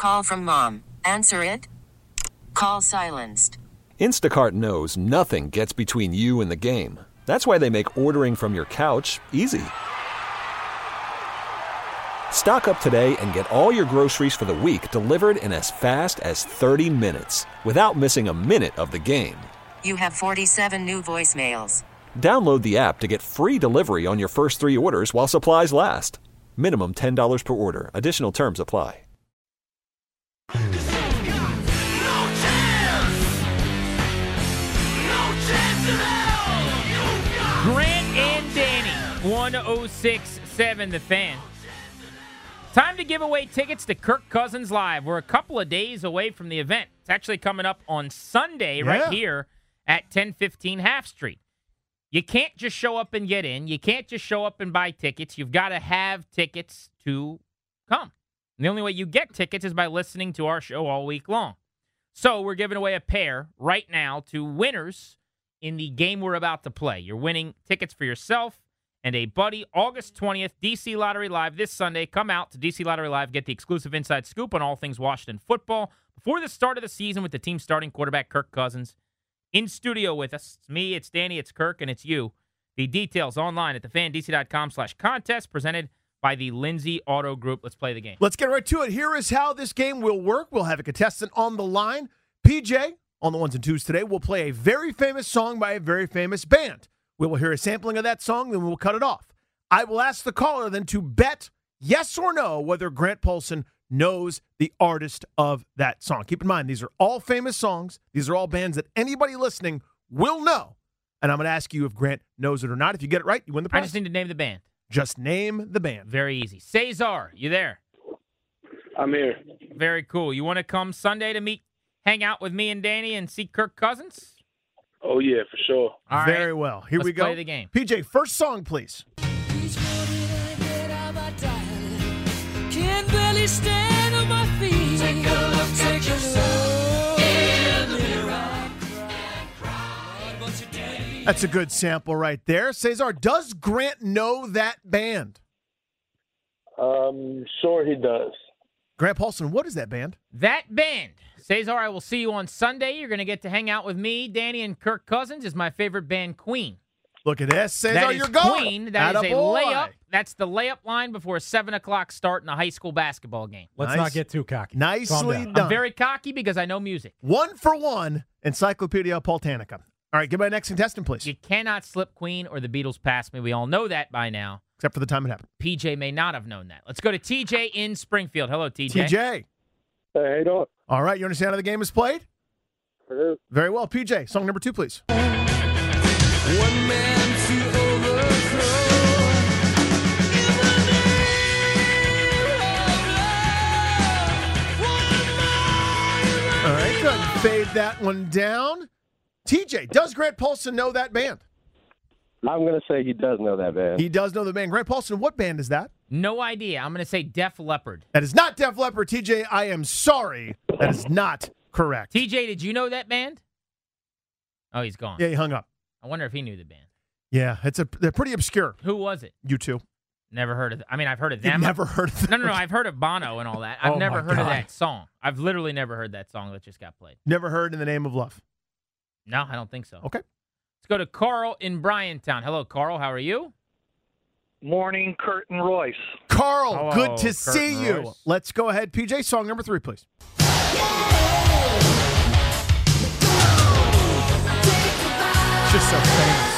Call from mom. Answer it. Call silenced. Instacart knows nothing gets between you and the game. That's why they make ordering from your couch easy. Stock up today and get all your groceries for the week delivered in as fast as 30 minutes without missing a minute of the game. You have 47 new voicemails. Download the app to get free delivery on your first 3 orders while supplies last. Minimum $10 per order. Additional terms apply. Grant and Danny, 106.7 The Fan. Time to give away tickets to Kirk Cousins Live. We're a couple of days away from the event. It's actually coming up on Sunday right here at 1015 Half Street. You can't just show up and get in. You can't just show up and buy tickets. You've got to have tickets to come. And the only way you get tickets is by listening to our show all week long. So we're giving away a pair right now to winners in the game we're about to play. You're winning tickets for yourself and a buddy. August 20th, DC Lottery Live this Sunday. Come out to DC Lottery Live. Get the exclusive inside scoop on all things Washington football before the start of the season with the team starting quarterback Kirk Cousins. In studio with us, it's me, it's Danny, it's Kirk, and it's you. The details online at thefandc.com/contest, presented by the Lindsay Auto Group. Let's play the game. Let's get right to it. Here is how this game will work. We'll have a contestant on the line. PJ, on the ones and twos today, will play a very famous song by a very famous band. We will hear a sampling of that song, then we'll cut it off. I will ask the caller then to bet yes or no whether Grant Paulsen knows the artist of that song. Keep in mind, these are all famous songs. These are all bands that anybody listening will know. And I'm going to ask you if Grant knows it or not. If you get it right, you win the prize. I just need to name the band. Just name the band. Very easy. Cesar, you there? I'm here. Very cool. You want to come Sunday to hang out with me and Danny and see Kirk Cousins? Oh, yeah, for sure. All right. Very well. Here we go. Let's play the game. PJ, first song, please. Can't barely stand on my feet. Take a look, take a look. That's a good sample right there. Cesar, does Grant know that band? Sure he does. Grant Paulsen, what is that band? That band. Cesar, I will see you on Sunday. You're going to get to hang out with me, Danny, and Kirk Cousins. Is my favorite band, Queen. Look at this. Cesar, That is you're going. Queen. That is a Attaboy. layup. That's the layup line before a 7 o'clock start in a high school basketball game. Let's Nice. not get too cocky. Calm Nicely down. done. I'm very cocky because I know music. 1 for 1, Encyclopedia Paultanica. All right, give me my next contestant, please. You cannot slip Queen or the Beatles past me. We all know that by now. Except for the time it happened. PJ may not have known that. Let's go to TJ in Springfield. Hello, TJ. TJ. Hey, how you doing? All right, you understand how the game is played? I do. Very well. PJ, song number 2, please. One man to overthrow. In the name of love. All right, go ahead and fade that one down. TJ, does Grant Paulsen know that band? I'm going to say he does know that band. He does know the band. Grant Paulsen, what band is that? No idea. I'm going to say Def Leppard. That is not Def Leppard. TJ, I am sorry. That is not correct. TJ, did you know that band? Oh, he's gone. Yeah, he hung up. I wonder if he knew the band. Yeah, they're pretty obscure. Who was it? You two. Never heard of it. I mean, I've heard of You've them. never heard of them? No. I've heard of Bono and all that. I've Oh, never my heard of God. that song. I've literally never heard that song that just got played. Never heard In the Name of Love. No, I don't think so. Okay. Let's go to Carl in Bryantown. Hello, Carl. How are you? Morning, Kurt and Royce. Carl, Hello, good to Kurt see and you. Royce. Let's go ahead. PJ, song number 3, please. Just so famous.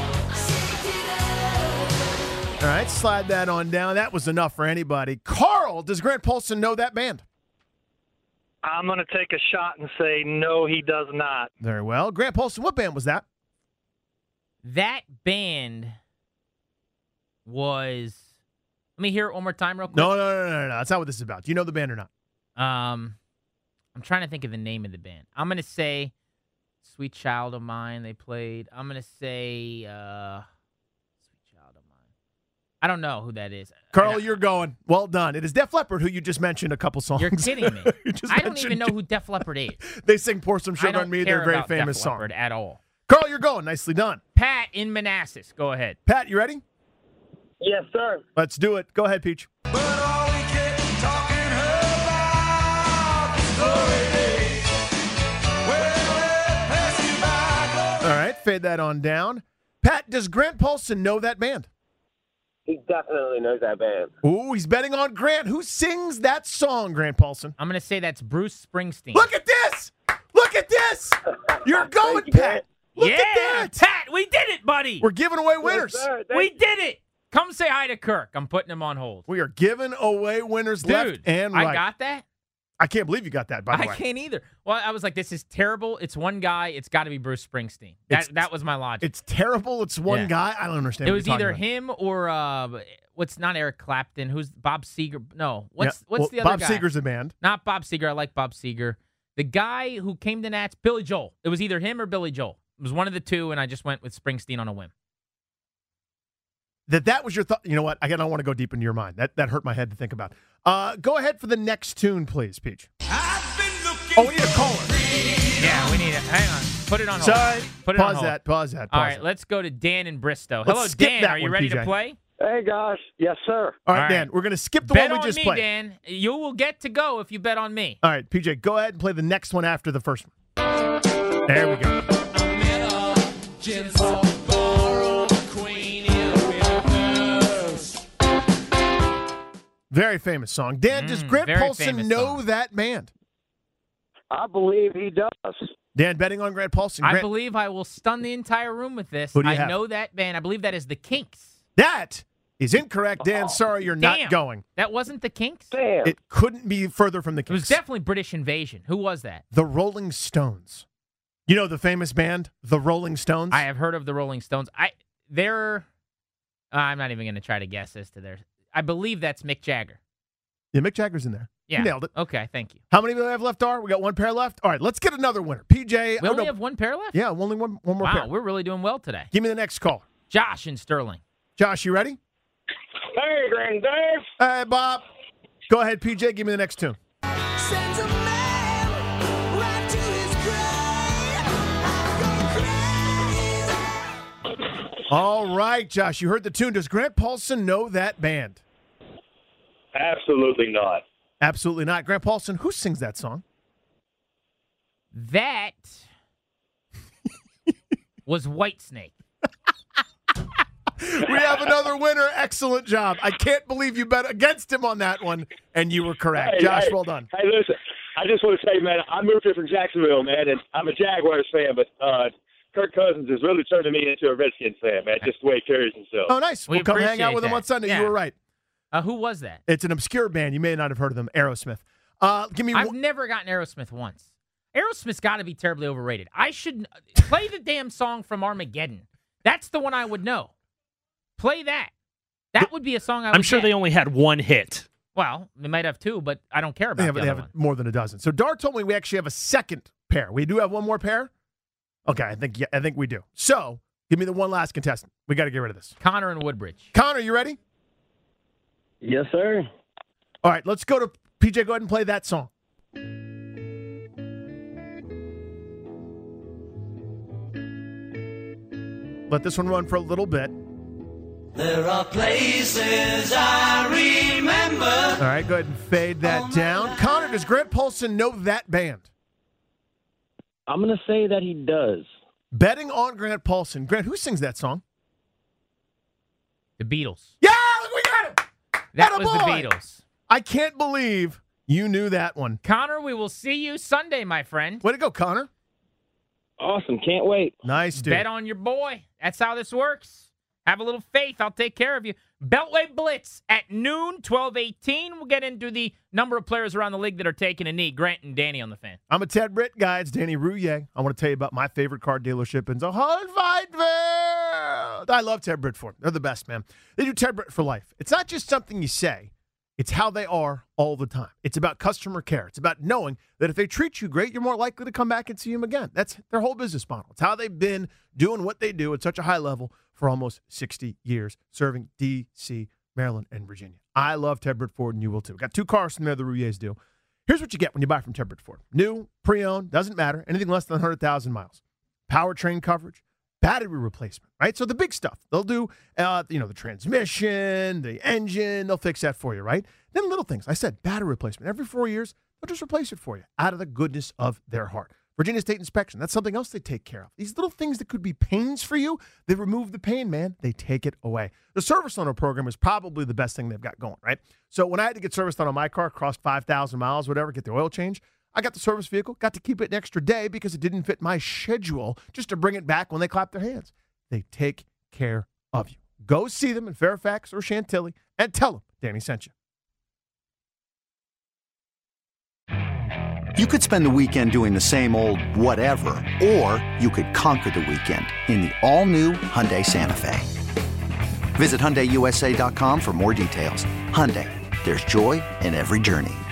All right, slide that on down. That was enough for anybody. Carl, does Grant Paulsen know that band? I'm going to take a shot and say no, he does not. Very well. Grant Paulsen, what band was that? That band was. Let me hear it one more time, real quick. No. That's not what this is about. Do you know the band or not? I'm trying to think of the name of the band. I'm going to say Sweet Child of Mine they played. I'm going to say Sweet Child of Mine. I don't know who that is. Carl, you're going. Well done. It is Def Leppard, who you just mentioned a couple songs. You're kidding me. You just I don't mentioned- even know who Def Leppard is. They sing Pour Some I Sugar don't on Me. care They're a very about famous Def song. Leppard at all. Carl, you're going. Nicely done. Pat in Manassas. Go ahead. Pat, you ready? Yes, sir. Let's do it. Go ahead, Peach. But all we kept talking about trade that on down. Pat, does Grant Paulson know that band? He definitely knows that band. Ooh, he's betting on Grant. Who sings that song, Grant Paulson? I'm going to say that's Bruce Springsteen. Look at this! Look at this! You're going, Thank you, Pat. Look yeah, at that. Pat, we did it, buddy. We're giving away winners. Yes, sir. We did it. Come say hi to Kirk. I'm putting him on hold. We are giving away winners Dude, left and right. I got that? I can't believe you got that, by the I way. can't either. Well, I was like, this is terrible. It's one guy. It's got to be Bruce Springsteen. That was my logic. It's terrible. It's one Yeah. guy. I don't understand It what was you're talking either about. him or what's not Eric Clapton? Who's Bob Seger? No, what's Yeah. Well, the other Bob guy? Seger's a band. Not Bob Seger. I like Bob Seger. The guy who came to Nats, Billy Joel. It was either him or Billy Joel. It was one of the two, and I just went with Springsteen on a whim. That was your thought. You know what? I don't want to go deep into your mind. That hurt my head to think about. Go ahead for the next tune, please, Peach. Oh, we need a caller. Yeah, we need it. Hang on. Put it on hold. Sorry. Put it on Pause hold. that. Pause that. All Pause right, it. let's go to Dan in Bristow. Let's Hello, skip Dan. that Are you one, ready PJ. to play? Hey, gosh. Yes, sir. All right, All Dan. right. We're going to skip the Bet one we on just me, played. Dan. You will get to go if you bet on me. All right, PJ, go ahead and play the next one after the first one. There we go. Very famous song. Dan, does Grant very Paulson famous know song. that band? I believe he does. Dan, betting on Grant Paulson. I Grant, believe I will stun the entire room with this. Who do you I have? know that band. I believe that is the Kinks. that is incorrect. Dan, sorry, you're Damn. not going. That wasn't the Kinks? Damn. It couldn't be further from the It was Kinks. definitely British Invasion. Who was that? The Rolling Stones. You know the famous band, The Rolling Stones? I have heard of the Rolling Stones. I'm not even going to try to guess as to their. I believe that's Mick Jagger. Yeah, Mick Jagger's in there. Yeah. You nailed it. Okay, thank you. How many do we have left, R? We got one pair left? All right, let's get another winner. PJ. We oh, only no. have one pair left? Yeah, only one more Wow, pair. we're really doing well today. Give me the next call. Josh in Sterling. Josh, you ready? Hey, Grand Dave. Hey, Bob. Go ahead, PJ. Give me the next tune. Sends a man right to his grave. I've gone crazy. All right, Josh, you heard the tune. Does Grant Paulson know that band? Absolutely not. Absolutely not. Grant Paulson, who sings that song? That was Whitesnake. We have another winner. Excellent job. I can't believe you bet against him on that one, and you were correct. Hey, Josh, hey, well done. Hey, listen, I just want to say, man, I moved here from Jacksonville, man, and I'm a Jaguars fan, but Kirk Cousins has really turned me into a Redskins fan, man, just the way he carries himself. Oh, nice. We We'll come hang out appreciate with him that. on Sunday. Yeah. You were right. Who was that? It's an obscure band. You may not have heard of them, Aerosmith. Give me I've one. never gotten Aerosmith once. Aerosmith's got to be terribly overrated. I should play the damn song from Armageddon. That's the one I would know. Play that. That would be a song I would I'm sure get. they only had one hit. Well, they might have two, but I don't care about They have, the they other have one. more than a dozen. So Dar told me we actually have a second pair. We do have one more pair? Okay, I think we do. So give me the one last contestant. We got to get rid of this. Connor and Woodbridge. Connor, you ready? Yes, sir. All right, let's go to PJ. Go ahead and play that song. Let this one run for a little bit. There are places I remember. All right, go ahead and fade that down. Connor, does Grant Paulson know that band? I'm going to say that he does. Betting on Grant Paulson. Grant, who sings that song? The Beatles. Yeah, we got it. That Attaboy. was the Beatles. I can't believe you knew that one. Connor, we will see you Sunday, my friend. Way to go, Connor. Awesome. Can't wait. Nice, dude. Bet on your boy. That's how this works. Have a little faith. I'll take care of you. Beltway Blitz at noon, 12:18. We'll get into the number of players around the league that are taking a knee. Grant and Danny on the fan. I'm a Ted Britt guy. It's Danny Rouillet. I want to tell you about my favorite car dealership in the whole wide world. I love Ted Britt Ford. They're the best, man. They do Ted Britt for life. It's not just something you say. It's how they are all the time. It's about customer care. It's about knowing that if they treat you great, you're more likely to come back and see them again. That's their whole business model. It's how they've been doing what they do at such a high level for almost 60 years, serving D.C., Maryland, and Virginia. I love Ted Britt Ford, and you will too. Got two cars from there the Rouillets do. Here's what you get when you buy from Ted Britt Ford. New, pre-owned, doesn't matter, anything less than 100,000 miles. Powertrain coverage, battery replacement, right? So the big stuff. They'll do, the transmission, the engine. They'll fix that for you, right? Then little things. I said battery replacement. Every 4 years, they'll just replace it for you out of the goodness of their heart. Virginia State Inspection, that's something else they take care of. These little things that could be pains for you, they remove the pain, man. They take it away. The Service Loaner program is probably the best thing they've got going, right? So when I had to get service done on my car, crossed 5,000 miles, whatever, get the oil change, I got the service vehicle, got to keep it an extra day because it didn't fit my schedule just to bring it back when they clap their hands. They take care of you. Go see them in Fairfax or Chantilly and tell them Danny sent you. You could spend the weekend doing the same old whatever, or you could conquer the weekend in the all-new Hyundai Santa Fe. Visit HyundaiUSA.com for more details. Hyundai, there's joy in every journey.